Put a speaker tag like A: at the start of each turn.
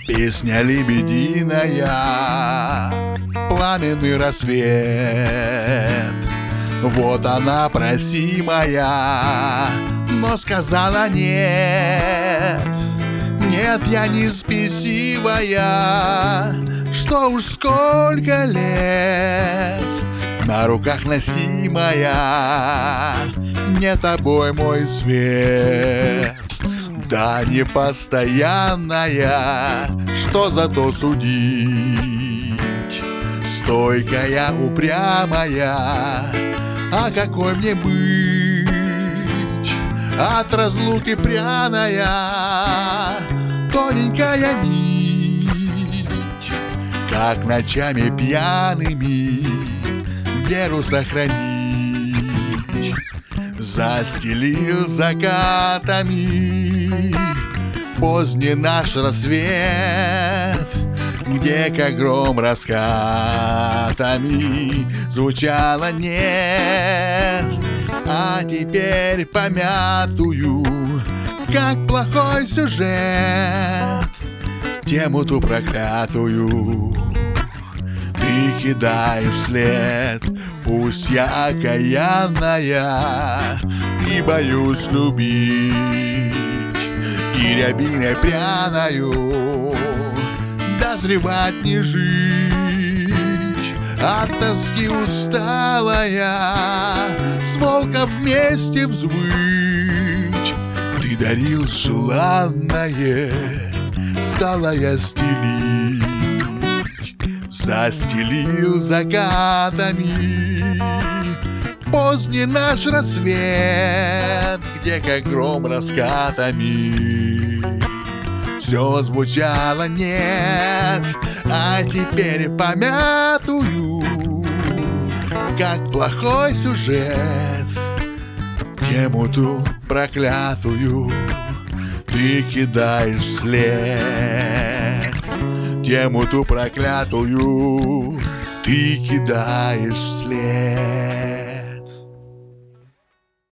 A: Песня лебединая, пламенный рассвет. Вот она просимая, но сказала нет. Нет, я не спесивая, что уж сколько лет на руках носимая, не тобой мой свет. Да не постоянная, что зато судить. Стойкая, упрямая, а какой мне быть? От разлуки пряная, тоненькая нить, как ночами пьяными веру сохранить. Застелил закатами поздний наш рассвет, где как гром раскатами звучало нет. А теперь помятую, как плохой сюжет, тему ту проклятую ты кидаешь вслед. Пусть я окаянная и боюсь любить, и рябиной пряною дозревать не жить. От тоски усталая с волком вместе взвыть. Ты дарил желанное, стала я стелить. Застелил закатами поздний наш рассвет, где как гром раскатами все звучало нет. А теперь помятую, как плохой сюжет, тему ту проклятую ты кидаешь вслед. Тему ту проклятую ты кидаешь вслед.